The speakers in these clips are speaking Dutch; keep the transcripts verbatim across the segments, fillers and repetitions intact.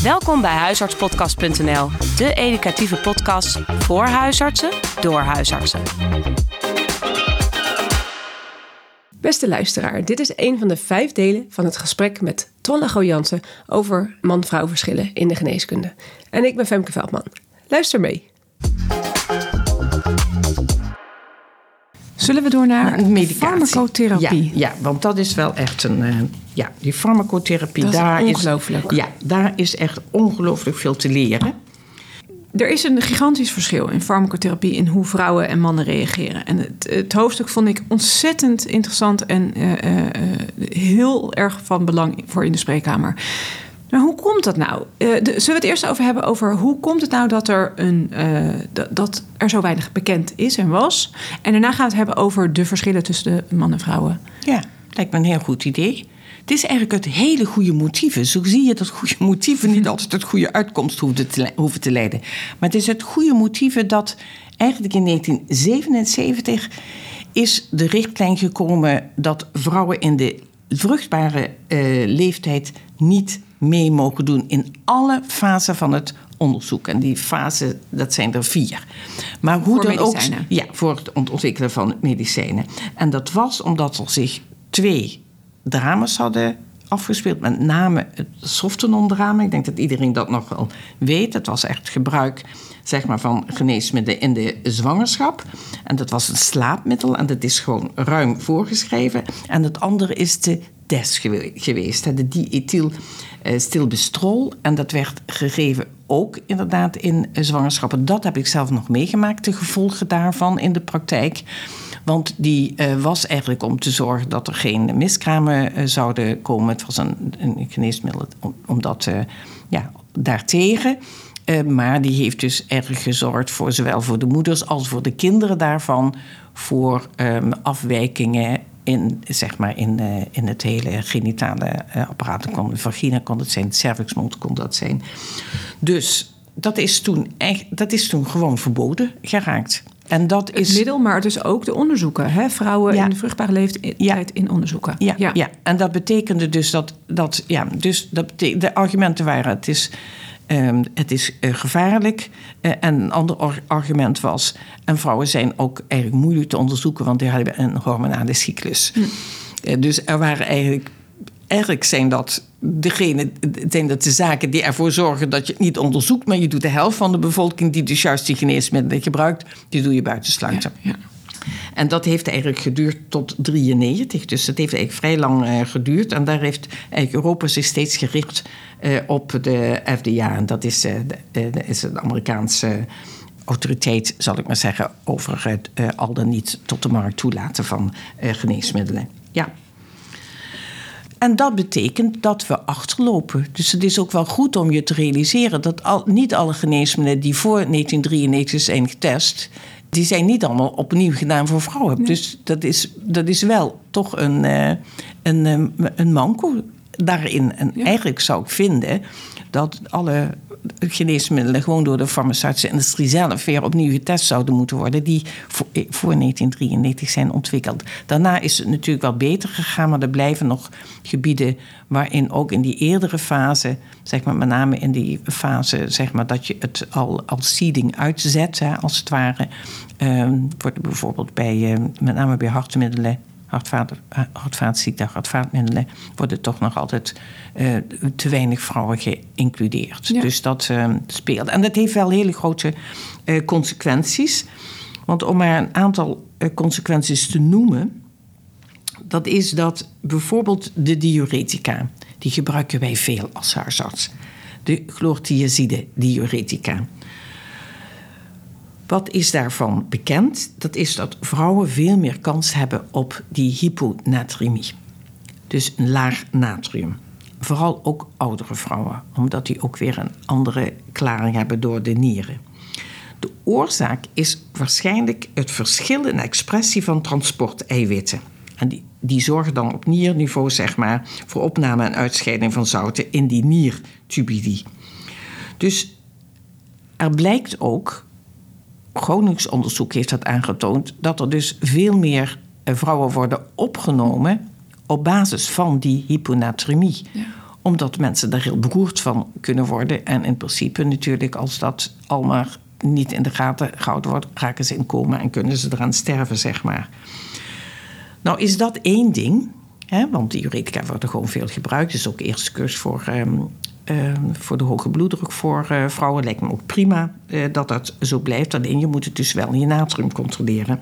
Welkom bij huisartspodcast punt n l, de educatieve podcast voor huisartsen door huisartsen. Beste luisteraar, dit is een van de vijf delen van het gesprek met Tolle Gooijansen over man-vrouw verschillen in de geneeskunde. En ik ben Femke Veldman. Luister mee. Zullen we door naar medicatie? Farmacotherapie? Ja, ja, want dat is wel echt een... Uh, ja, die farmacotherapie, dat daar is ongelooflijk. Is, ja, daar is echt ongelooflijk veel te leren. Er is een gigantisch verschil in farmacotherapie in hoe vrouwen en mannen reageren. En het, het hoofdstuk vond ik ontzettend interessant en uh, uh, heel erg van belang voor in de spreekkamer. Maar hoe komt dat nou? Uh, de, zullen we het eerst over hebben over hoe komt het nou dat er, een, uh, d- dat er zo weinig bekend is en was? En daarna gaan we het hebben over de verschillen tussen de mannen en vrouwen. Ja, lijkt me een heel goed idee. Het is eigenlijk het hele goede motieven. Zo zie je dat goede motieven niet altijd tot goede uitkomst hoeven te, hoeven te leiden. Maar het is het goede motieven dat eigenlijk in negentien zevenenzeventig is de richtlijn gekomen dat vrouwen in de vruchtbare uh, leeftijd niet mee mogen doen in alle fasen van het onderzoek. En die fasen, dat zijn er vier. Maar hoe voor dan ook, medicijnen. Ja, voor het ontwikkelen van medicijnen. En dat was omdat er zich twee drama's hadden afgespeeld. Met name het Softenon-drama. Ik denk dat iedereen dat nog wel weet. Het was echt gebruik, zeg maar, van geneesmiddelen in de zwangerschap. En dat was een slaapmiddel. En dat is gewoon ruim voorgeschreven. En het andere is de D E S geweest. De diethylstilbestrol. En dat werd gegeven ook inderdaad in zwangerschappen. Dat heb ik zelf nog meegemaakt. De gevolgen daarvan in de praktijk. Want die uh, was eigenlijk om te zorgen dat er geen miskramen uh, zouden komen. Het was een, een geneesmiddel om, om dat uh, ja, daartegen. Uh, maar die heeft dus erg gezorgd voor zowel voor de moeders als voor de kinderen daarvan. Voor um, afwijkingen in, zeg maar in, uh, in het hele genitale uh, apparaat. De vagina kon het zijn, de cervixmond kon dat zijn. Dus dat is toen, echt, dat is toen gewoon verboden geraakt. En dat het is middel, maar dus ook de onderzoeken. Hè? Vrouwen ja. in de vruchtbare leeftijd ja. in onderzoeken. Ja, ja. ja, en dat betekende dus dat... dat, ja, dus dat betek- de argumenten waren... het is, um, het is uh, gevaarlijk. Uh, en een ander or- argument was... en vrouwen zijn ook eigenlijk moeilijk te onderzoeken... want die hebben een hormonale cyclus. Hm. Uh, dus er waren eigenlijk... Eigenlijk zijn dat, degene, zijn dat de zaken die ervoor zorgen dat je het niet onderzoekt... maar je doet de helft van de bevolking die dus juist die geneesmiddelen gebruikt... die doe je buitensluiten. Ja, ja. En dat heeft eigenlijk geduurd tot drieënnegentig. Dus dat heeft eigenlijk vrij lang uh, geduurd. En daar heeft eigenlijk Europa zich steeds gericht uh, op de F D A. En dat is, uh, de, de, is een Amerikaanse autoriteit, zal ik maar zeggen... over het uh, al dan niet tot de markt toelaten van uh, geneesmiddelen. Ja. En dat betekent dat we achterlopen. Dus het is ook wel goed om je te realiseren... dat al, niet alle geneesmiddelen die voor negentien drieënnegentig zijn getest... die zijn niet allemaal opnieuw gedaan voor vrouwen. Nee. Dus dat is, dat is wel toch een, uh, een, um, een manco daarin. En ja. Eigenlijk zou ik vinden dat alle geneesmiddelen... gewoon door de farmaceutische industrie zelf weer opnieuw getest zouden moeten worden... die voor, voor negentien drieënnegentig zijn ontwikkeld. Daarna is het natuurlijk wel beter gegaan... maar er blijven nog gebieden waarin ook in die eerdere fase... zeg maar met name in die fase zeg maar, dat je het al als seeding uitzet, hè, als het ware... Um, wordt bijvoorbeeld bij, uh, met name bij hartmiddelen... Hartvaat, hartvaatziekten, hartvaatmiddelen... worden toch nog altijd uh, te weinig vrouwen geïncludeerd. Ja. Dus dat uh, speelt. En dat heeft wel hele grote uh, consequenties. Want om maar een aantal uh, consequenties te noemen... dat is dat bijvoorbeeld de diuretica... die gebruiken wij veel als huisarts. De chlorthiazide diuretica... Wat is daarvan bekend? Dat is dat vrouwen veel meer kans hebben op die hyponatremie. Dus een laag natrium. Vooral ook oudere vrouwen, omdat die ook weer een andere klaring hebben door de nieren. De oorzaak is waarschijnlijk het verschil in expressie van transporteiwitten. En die, die zorgen dan op nierniveau zeg maar, voor opname en uitscheiding van zouten in die niertubuli. Dus er blijkt ook... Gronings onderzoek heeft dat aangetoond... dat er dus veel meer vrouwen worden opgenomen... op basis van die hyponatremie. Ja. Omdat mensen daar heel beroerd van kunnen worden. En in principe natuurlijk, als dat al maar niet in de gaten gehouden wordt, raken ze in coma en kunnen ze eraan sterven, zeg maar. Nou is dat één ding, hè, want diuretica worden gewoon veel gebruikt. Dus ook eerste keus voor, um, uh, voor de hoge bloeddruk voor uh, vrouwen. Lijkt me ook prima uh, dat dat zo blijft. Alleen je moet het dus wel je natrium controleren.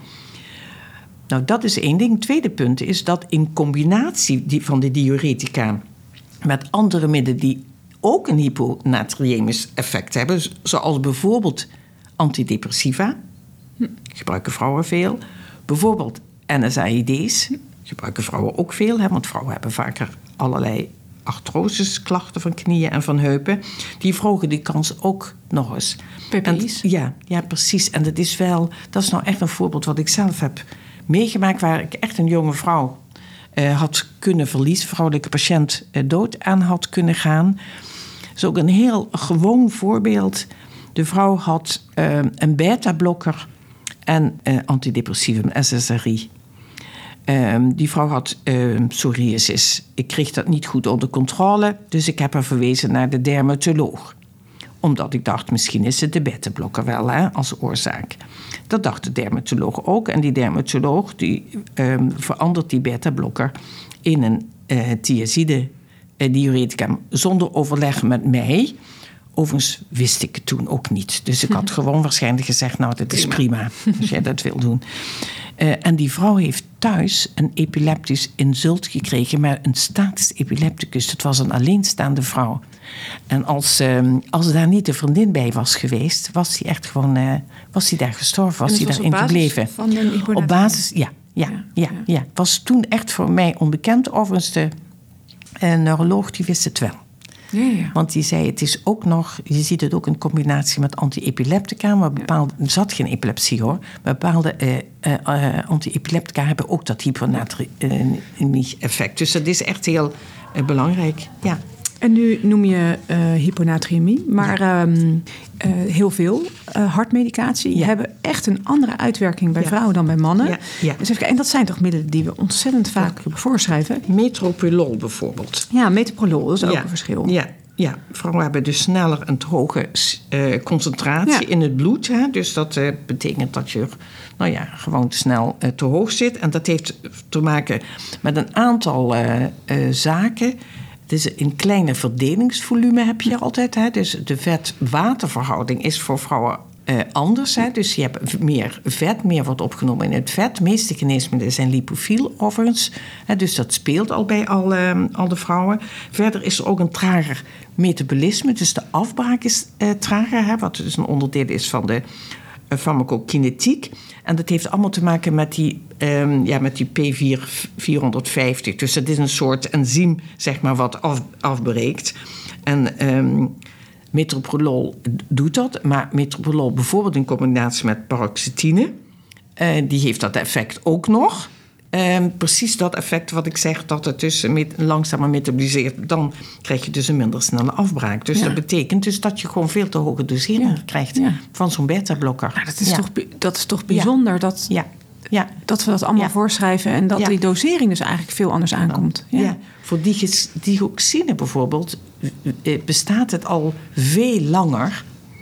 Nou, dat is één ding. Het tweede punt is dat in combinatie die, van de diuretica met andere middelen die ook een hyponatriëmisch effect hebben, zoals bijvoorbeeld antidepressiva, gebruiken vrouwen veel. Bijvoorbeeld N S A I D's, gebruiken vrouwen ook veel, hè, want vrouwen hebben vaker allerlei artrosesklachten van knieën en van heupen. Die verhogen die kans ook nog eens. P P I's? En, ja, ja, precies. En dat is wel, dat is nou echt een voorbeeld wat ik zelf heb meegemaakt, waar ik echt een jonge vrouw uh, had kunnen verliezen, vrouwelijke patiënt uh, dood aan had kunnen gaan. Dat is ook een heel gewoon voorbeeld. De vrouw had uh, een beta-blokker en uh, antidepressivum, S S R I. Uh, die vrouw had uh, psoriasis. Ik kreeg dat niet goed onder controle, dus ik heb haar verwezen naar de dermatoloog. Omdat ik dacht, misschien is het de beta-blokker wel, hè, als oorzaak. Dat dacht de dermatoloog ook. En die dermatoloog die, uh, verandert die beta-blokker in een uh, thiazide uh, diuretica zonder overleg met mij. Overigens wist ik het toen ook niet. Dus ik had gewoon waarschijnlijk gezegd, nou, dat is prima, als jij dat wil doen. Uh, en die vrouw heeft thuis een epileptisch insult gekregen, maar een statisch epilepticus. Dat was een alleenstaande vrouw. En als, uh, als daar niet de vriendin bij was geweest, was hij echt gewoon, uh, was hij daar gestorven, was hij daarin gebleven. Van de op basis, ja, ja, ja, ja, ja. Was toen echt voor mij onbekend. Overigens, de uh, neuroloog die wist het wel. Ja, ja. Want die zei, het is ook nog, je ziet het ook in combinatie met anti-epileptica, maar bepaalde, er zat geen epilepsie hoor, maar bepaalde uh, uh, anti-epileptica hebben ook dat hyponatriëmie-effect. Dus dat is echt heel uh, belangrijk, ja. En nu noem je uh, hyponatriëmie, maar ja. um, uh, heel veel uh, hartmedicatie ja. hebben echt een andere uitwerking bij ja. vrouwen dan bij mannen. Ja. Ja. Dus even, en dat zijn toch middelen die we ontzettend vaak ja. voorschrijven? Metoprolol bijvoorbeeld. Ja, metoprolol, dat is ook ja. een verschil. Ja. Ja, vrouwen hebben dus sneller een te hoge uh, concentratie ja. in het bloed. Hè? Dus dat uh, betekent dat je nou ja, gewoon snel uh, te hoog zit. En dat heeft te maken met een aantal uh, uh, zaken. Het is een kleine verdelingsvolume heb je altijd. Hè? Dus de vet-waterverhouding is voor vrouwen uh, anders. Hè? Dus je hebt meer vet, meer wordt opgenomen in het vet. De meeste geneesmiddelen zijn lipofiel overigens. Hè? Dus dat speelt al bij al, uh, al de vrouwen. Verder is er ook een trager metabolisme. Dus de afbraak is uh, trager. Hè? Wat dus een onderdeel is van de uh, farmacokinetiek. En dat heeft allemaal te maken met die, um, ja, met die P vierhonderdvijftig. Dus dat is een soort enzym, zeg maar, wat af, afbreekt. En um, metoprolol doet dat. Maar metoprolol bijvoorbeeld in combinatie met paroxetine, uh, die heeft dat effect ook nog. Um, precies dat effect wat ik zeg, dat het dus met, langzamer metaboliseert. Dan krijg je dus een minder snelle afbraak. Dus ja. dat betekent dus dat je gewoon veel te hoge dosering ja. krijgt ja. van zo'n beta-blokker. Nou, dat, is ja. toch, dat is toch bijzonder ja. Dat, ja. Ja. dat we dat allemaal ja. voorschrijven en dat ja. die dosering dus eigenlijk veel anders aankomt. Ja. Ja. Voor dioxine bijvoorbeeld bestaat het al veel langer.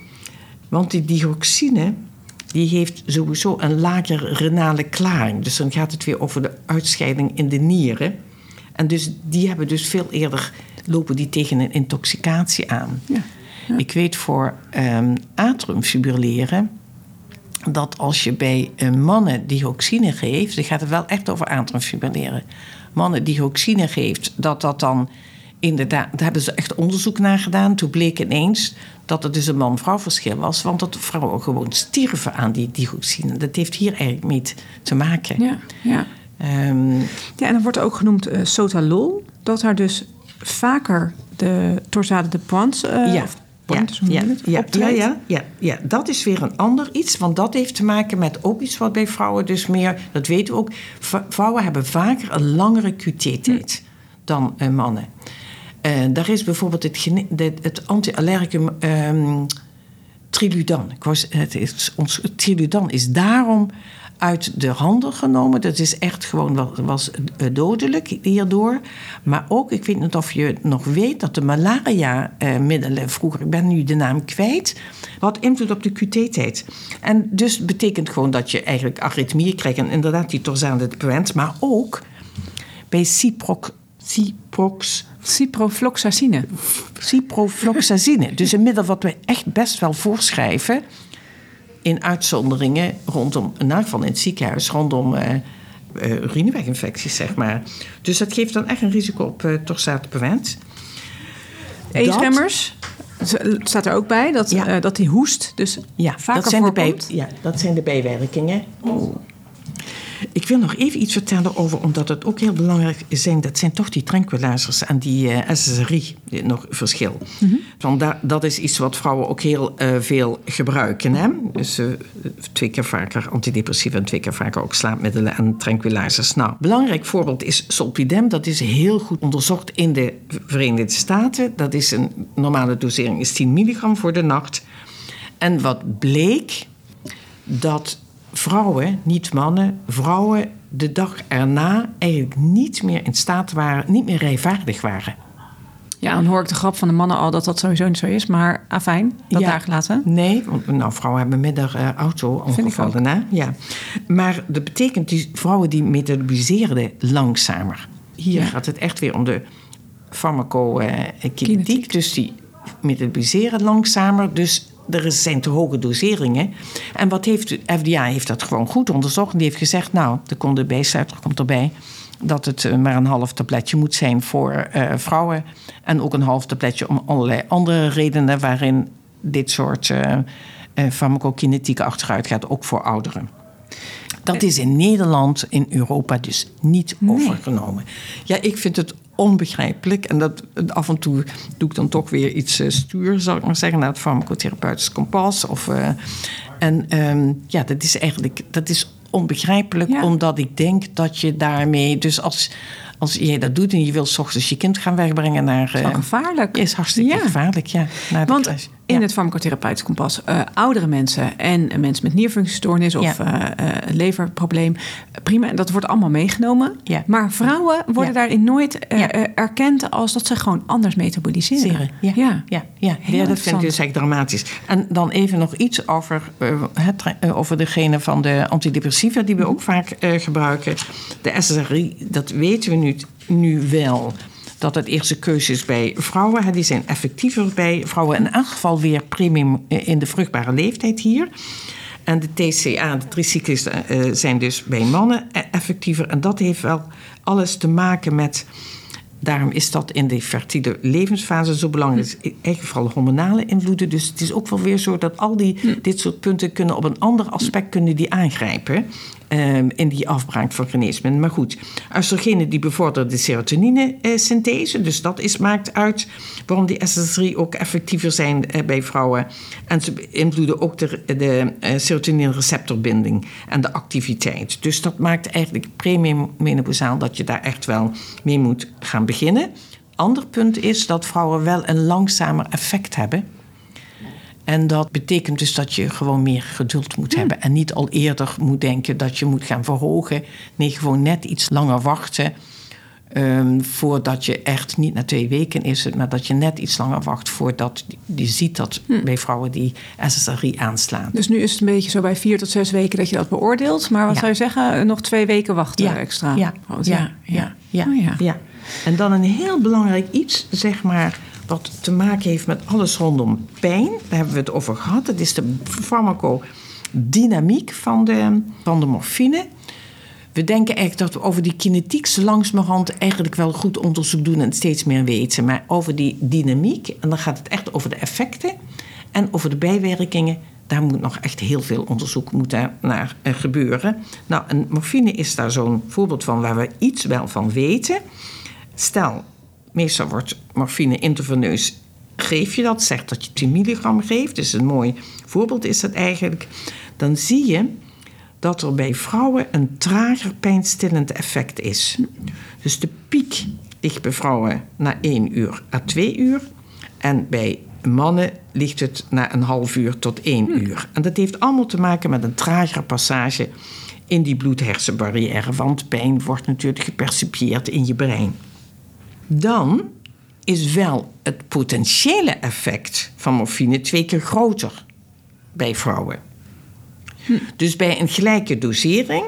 Want die dioxine die heeft sowieso een lagere renale klaring. Dus dan gaat het weer over de uitscheiding in de nieren. En dus die hebben dus veel eerder, lopen die tegen een intoxicatie aan. Ja. Ja. Ik weet voor um, atriumfibrilleren dat als je bij uh, mannen dioxine geeft, dan gaat het wel echt over atriumfibrilleren. Mannen dioxine geeft, dat dat dan inderdaad, daar hebben ze echt onderzoek naar gedaan. Toen bleek ineens dat het dus een man-vrouw verschil was, want dat vrouwen gewoon stierven aan die dioxine. Dat heeft hier eigenlijk mee te maken. Ja, ja. Um, ja en dan wordt ook genoemd uh, sotalol, dat er dus vaker de torsade de pointe, uh, ja. of pointe, ja, ja, ja, ja, ja, ja, ja, dat is weer een ander iets, want dat heeft te maken met ook iets wat bij vrouwen dus meer, dat weten we ook, v- vrouwen hebben vaker een langere Q T-tijd hm. dan uh, mannen. Uh, daar is bijvoorbeeld het, gene- de, het anti-allergicum um, Triludan. Ik was, het is, ons Triludan is daarom uit de handel genomen. Dat is echt gewoon, was, was dodelijk hierdoor. Maar ook, ik weet niet of je nog weet, dat de malaria-middelen vroeger, ik ben nu de naam kwijt, wat invloed op de Q T-tijd. En dus betekent gewoon dat je eigenlijk aritmieën krijgt en inderdaad die torzade prevent, maar ook bij ciproc, ciprox, ciprofloxacine. Ciprofloxacine. Dus een middel wat we echt best wel voorschrijven in uitzonderingen rondom een aanval in het ziekenhuis, rondom uh, uh, urineweginfecties, zeg maar. Dus dat geeft dan echt een risico op uh, torzade prevent. Aidsremmers staat er ook bij, dat, ja. uh, dat die hoest dus ja, vaker dat zijn voorkomt. De bij, ja, dat zijn de bijwerkingen. Oh. Ik wil nog even iets vertellen over, omdat het ook heel belangrijk is, dat zijn toch die tranquilizers en die uh, S S R I nog verschil. Mm-hmm. Want da, dat is iets wat vrouwen ook heel uh, veel gebruiken. Hè? Dus uh, twee keer vaker antidepressiva en twee keer vaker ook slaapmiddelen en tranquilizers. Nou, belangrijk voorbeeld is Zolpidem. Dat is heel goed onderzocht in de Verenigde Staten. Dat is een normale dosering, is tien milligram voor de nacht. En wat bleek, dat vrouwen, niet mannen, vrouwen de dag erna eigenlijk niet meer in staat waren, niet meer rijvaardig waren. Ja, dan hoor ik de grap van de mannen al dat dat sowieso niet zo is, maar afijn, dat ja, daar gelaten. Nee, want nou, vrouwen hebben minder uh, auto-ongevallen. Hè? Ja. Maar dat betekent die vrouwen die metaboliseerden langzamer. Hier ja. gaat het echt weer om de farmacokinetiek, dus die metaboliseren langzamer, dus er zijn te hoge doseringen. En wat heeft de F D A heeft dat gewoon goed onderzocht. Die heeft gezegd, nou, de konde bijsluiter komt erbij, dat het maar een half tabletje moet zijn voor uh, vrouwen. En ook een half tabletje om allerlei andere redenen waarin dit soort uh, uh, farmacokinetiek achteruit gaat, ook voor ouderen. Dat is in Nederland, in Europa dus niet nee. overgenomen. Ja, ik vind het onbegrijpelijk. En dat, af en toe doe ik dan toch weer iets uh, stuur, zal ik maar zeggen, naar het farmacotherapeutisch kompas. Of, uh, en um, ja, dat is eigenlijk dat is onbegrijpelijk, ja. omdat ik denk dat je daarmee, dus als, als jij dat doet en je wil 's ochtends je kind gaan wegbrengen naar... Dat is wel uh, gevaarlijk. Is hartstikke ja. gevaarlijk, ja. Naar Want de in ja. het farmacotherapeutisch kompas, uh, oudere mensen en uh, mensen met nierfunctiestoornis of ja. uh, uh, leverprobleem, prima, dat wordt allemaal meegenomen. Ja. Maar vrouwen worden ja. daarin nooit uh, ja. uh, erkend als dat ze gewoon anders metaboliseren. Ja, ja. ja. ja. ja dat vind ik dus echt dramatisch. En dan even nog iets over, uh, het, uh, over degene van de antidepressiva die we mm-hmm. ook vaak uh, gebruiken. De S S R I, dat weten we nu, nu wel, dat het eerste keuze is bij vrouwen. Die zijn effectiever bij vrouwen. In elk geval weer premium in de vruchtbare leeftijd hier. En de T C A, de tricyclus, zijn dus bij mannen effectiever. En dat heeft wel alles te maken met... Daarom is dat in de fertile levensfase zo belangrijk. In ieder geval hormonale invloeden. Dus het is ook wel weer zo dat al die, dit soort punten kunnen op een ander aspect kunnen die aangrijpen. Um, in die afbraak van geneesmiddelen. Maar goed, oestrogenen die bevorderen de serotonine-synthese. Dus dat is, maakt uit waarom die S S R I ook effectiever zijn uh, bij vrouwen. En ze beïnvloeden ook de, de uh, serotonine-receptorbinding en de activiteit. Dus dat maakt eigenlijk premenopausaal dat je daar echt wel mee moet gaan beginnen. Ander punt is dat vrouwen wel een langzamer effect hebben. En dat betekent dus dat je gewoon meer geduld moet hebben. En niet al eerder moet denken dat je moet gaan verhogen. Nee, gewoon net iets langer wachten. Um, voordat je echt, niet na twee weken is het, maar dat je net iets langer wacht voordat je ziet dat hm. bij vrouwen die S S R I aanslaan. Dus nu is het een beetje zo bij vier tot zes weken dat je dat beoordeelt. Maar wat ja. zou je zeggen? Nog twee weken wachten ja. extra? Ja. Oh, ja. ja. Ja. Ja. Oh, ja. ja. En dan een heel belangrijk iets, zeg maar, wat te maken heeft met alles rondom pijn. Daar hebben we het over gehad. Dat is de farmacodynamiek van de, van de morfine. We denken eigenlijk dat we over die kinetiek zo langzamerhand eigenlijk wel goed onderzoek doen en steeds meer weten. Maar over die dynamiek, en dan gaat het echt over de effecten en over de bijwerkingen, daar moet nog echt heel veel onderzoek moeten naar uh, gebeuren. Nou, en morfine is daar zo'n voorbeeld van waar we iets wel van weten. Stel, meestal wordt morfine intraveneus, geef je dat, zegt dat je tien milligram geeft, dus een mooi voorbeeld is dat eigenlijk. Dan zie je dat er bij vrouwen een trager pijnstillend effect is. Dus de piek ligt bij vrouwen na één uur à twee uur. En bij mannen ligt het na een half uur tot één uur. En dat heeft allemaal te maken met een tragere passage in die bloed-hersenbarrière. Want pijn wordt natuurlijk gepercipieerd in je brein. Dan is wel het potentiële effect van morfine twee keer groter bij vrouwen. Hm. Dus bij een gelijke dosering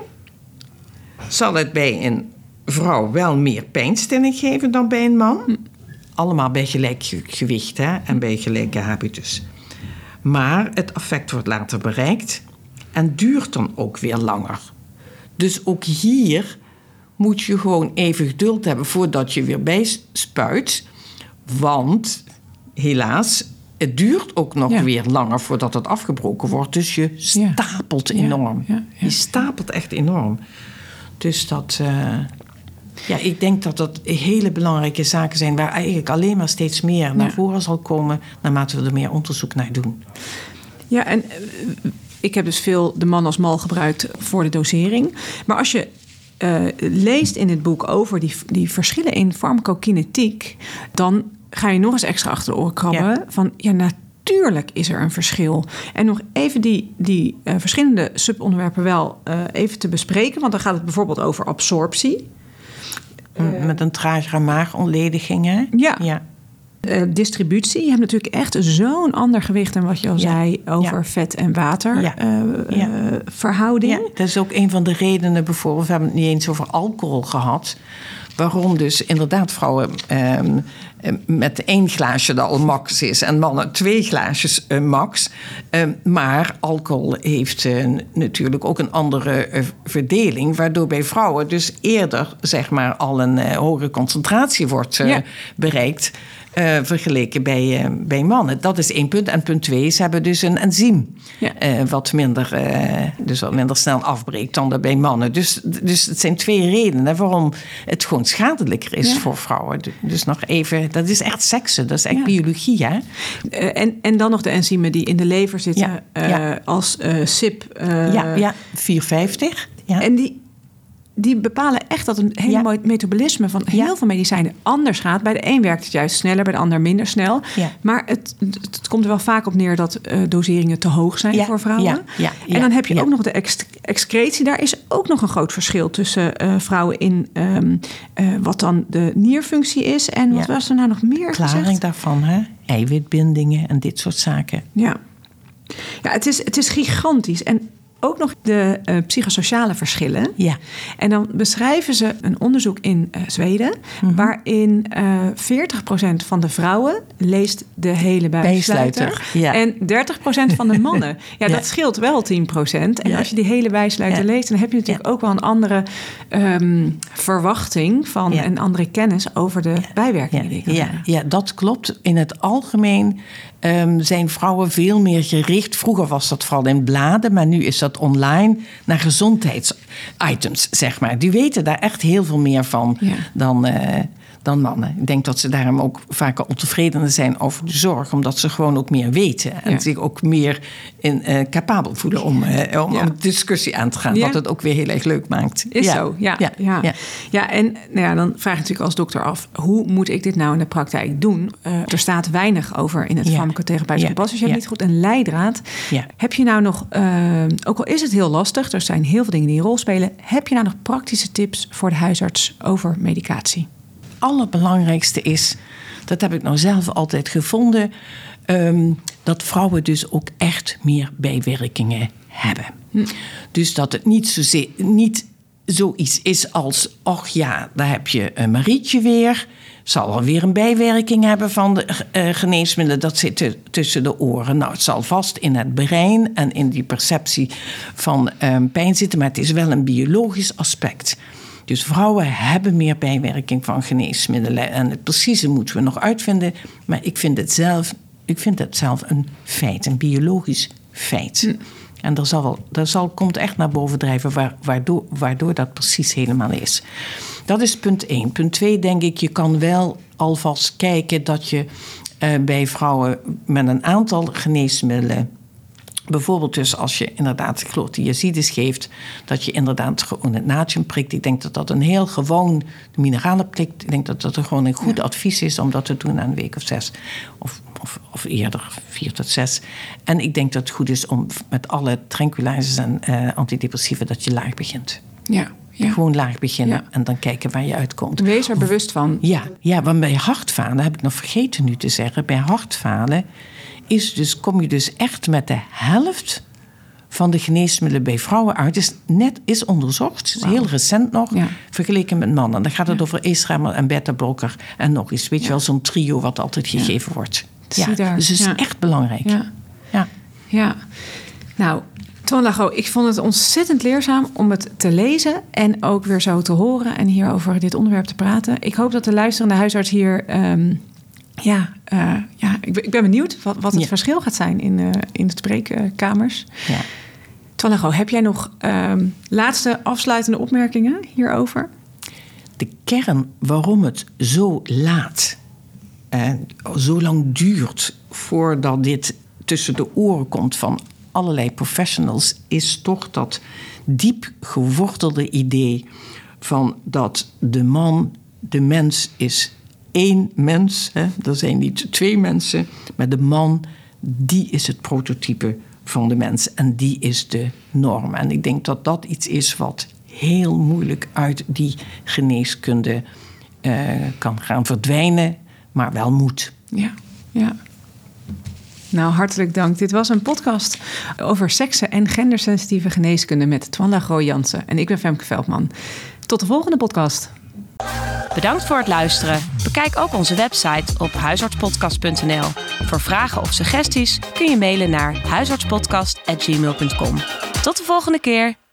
zal het bij een vrouw wel meer pijnstilling geven dan bij een man. Hm. Allemaal bij gelijk gewicht, hè, en bij gelijke habitus. Maar het effect wordt later bereikt en duurt dan ook weer langer. Dus ook hier moet je gewoon even geduld hebben voordat je weer bijspuit. Want helaas, het duurt ook nog ja. weer langer voordat het afgebroken wordt. Dus je stapelt ja. enorm. Ja. Ja. Ja. Je stapelt echt enorm. Dus dat... Uh, ja, ik denk dat dat hele belangrijke zaken zijn waar eigenlijk alleen maar steeds meer ja. naar voren zal komen naarmate we er meer onderzoek naar doen. Ja, en uh, ik heb dus veel de man als mal gebruikt voor de dosering. Maar als je uh, leest in het boek over die, die verschillen in farmacokinetiek, dan ga je nog eens extra achter de oren krabben ja. van ja, natuurlijk is er een verschil. En nog even die, die uh, verschillende subonderwerpen wel uh, even te bespreken, want dan gaat het bijvoorbeeld over absorptie. Uh, Met een tragere maagontlediging, hè? Ja. ja. Uh, distributie. Je hebt natuurlijk echt zo'n ander gewicht dan wat je al ja. zei over ja. vet en water ja. Uh, ja. Uh, verhouding. Ja, dat is ook een van de redenen bijvoorbeeld, we hebben het niet eens over alcohol gehad, waarom dus inderdaad vrouwen um, met één glaasje dat al max is en mannen twee glaasjes uh, max. Um, maar alcohol heeft uh, natuurlijk ook een andere uh, verdeling, waardoor bij vrouwen dus eerder zeg maar al een uh, hogere concentratie wordt uh, ja. bereikt. Uh, vergeleken bij, uh, bij mannen. Dat is één punt. En punt twee, ze hebben dus een enzym ja. uh, wat minder, uh, dus wat minder snel afbreekt dan dat bij mannen. Dus, dus het zijn twee redenen waarom het gewoon schadelijker is ja. voor vrouwen. Dus nog even, dat is echt seksen, dat is echt ja. biologie, hè? Uh, en, en dan nog de enzymen die in de lever zitten ja. Uh, ja. als uh, S I P. Uh, ja, ja, vierhonderdvijftig. Ja. En die... Die bepalen echt dat een hele ja. mooi metabolisme van heel ja. veel medicijnen anders gaat. Bij de een werkt het juist sneller, bij de ander minder snel. Ja. Maar het, het komt er wel vaak op neer dat uh, doseringen te hoog zijn ja. voor vrouwen. Ja. Ja. Ja. En dan heb je ja. ook nog de ex- excretie. Daar is ook nog een groot verschil tussen uh, vrouwen in um, uh, wat dan de nierfunctie is. En wat ja. was er nou nog meer Klaring gezegd? daarvan, hè? Eiwitbindingen en dit soort zaken. Ja, ja het, is, het is gigantisch. En ook nog de uh, psychosociale verschillen. Ja. En dan beschrijven ze een onderzoek in uh, Zweden, mm-hmm. waarin uh, veertig procent van de vrouwen leest de hele bijsluiter. bijsluiter ja. En dertig procent van de mannen. Ja, ja, dat scheelt wel tien procent. En ja. als je die hele bijsluiter ja. leest, dan heb je natuurlijk ja. ook wel een andere um, verwachting van ja. een andere kennis over de ja. bijwerkingen. Ja. Ja. ja, dat klopt. In het algemeen um, zijn vrouwen veel meer gericht. Vroeger was dat vooral in bladen, maar nu is dat online naar gezondheidsitems, zeg maar. Die weten daar echt heel veel meer van ja. dan, uh, dan mannen. Ik denk dat ze daarom ook vaker ontevredener zijn over de zorg, omdat ze gewoon ook meer weten en ja. zich ook meer in, uh, capabel voelen om, uh, om, ja. om discussie aan te gaan, ja. wat het ook weer heel erg leuk maakt. Is ja. zo, ja. Ja, ja. ja. ja en nou ja, dan vraag je natuurlijk als dokter af, hoe moet ik dit nou in de praktijk doen? Uh, er staat weinig over in het ja. farmacotherapeutisch kompas, dus je hebt ja. niet goed een leidraad. Ja. Heb je nou nog, uh, ook al is het heel lastig, er zijn heel veel dingen die een rol spelen, heb je nou nog praktische tips voor de huisarts over medicatie? Het allerbelangrijkste is, dat heb ik nou zelf altijd gevonden, um, dat vrouwen dus ook echt meer bijwerkingen hebben. Hm. Dus dat het niet, zozeer, niet zoiets is als, och ja, daar heb je een Marietje weer, zal alweer een bijwerking hebben van de uh, geneesmiddelen, dat zit t- tussen de oren. Nou, het zal vast in het brein en in die perceptie van um, pijn zitten, maar het is wel een biologisch aspect. Dus vrouwen hebben meer bijwerking van geneesmiddelen. En het precieze moeten we nog uitvinden. Maar ik vind het zelf, ik vind het zelf een feit, een biologisch feit. Hm. En daar zal wel, daar zal, komt echt naar boven drijven waar, waardoor, waardoor dat precies helemaal is. Dat is punt één. Punt twee, denk ik, je kan wel alvast kijken dat je uh, bij vrouwen met een aantal geneesmiddelen, bijvoorbeeld dus als je inderdaad chlorthiazides geeft, dat je inderdaad gewoon het natrium prikt. Ik denk dat dat een heel gewoon mineralen prikt. Ik denk dat dat er gewoon een goed ja. advies is om dat te doen aan een week of zes of Of, of eerder, vier tot zes. En ik denk dat het goed is om met alle tranquilizers en uh, antidepressiva dat je laag begint. Ja, ja. Gewoon laag beginnen Ja. en dan kijken waar je uitkomt. Wees er bewust van. Ja, ja, want bij hartfalen, heb ik nog vergeten nu te zeggen, bij hartfalen is dus, kom je dus echt met de helft van de geneesmiddelen bij vrouwen uit. Is net is onderzocht, is Wow. heel recent nog, Ja. vergeleken met mannen. Dan gaat het Ja. over esremmer en beta-blokker en nog iets. Weet je Ja. wel, zo'n trio wat altijd gegeven wordt. Zie Ja, daar. dus het is Ja. echt belangrijk. Ja. Ja. Ja, nou, Toine Lago, ik vond het ontzettend leerzaam om het te lezen en ook weer zo te horen en hier over dit onderwerp te praten. Ik hoop dat de luisterende huisarts hier, um, ja, uh, ja ik, ben, ik ben benieuwd wat, wat het Ja. verschil verschil gaat zijn in, uh, in de spreekkamers. Ja. Toine Lago, heb jij nog um, laatste afsluitende opmerkingen hierover? De kern waarom het zo laat en zo lang duurt voordat dit tussen de oren komt van allerlei professionals, is toch dat diep gewortelde idee van dat de man, de mens is één mens. Hè? Er zijn niet twee mensen, maar de man, die is het prototype van de mens en die is de norm. En ik denk dat dat iets is wat heel moeilijk uit die geneeskunde uh, kan gaan verdwijnen, maar wel moet. Ja, ja. Nou, hartelijk dank. Dit was een podcast over seksen- en gendersensitieve geneeskunde met Toine Lago Jansen. En ik ben Femke Veldman. Tot de volgende podcast. Bedankt voor het luisteren. Bekijk ook onze website op huisartspodcast punt n l. Voor vragen of suggesties kun je mailen naar huisartspodcast apenstaartje gmail punt com. Tot de volgende keer.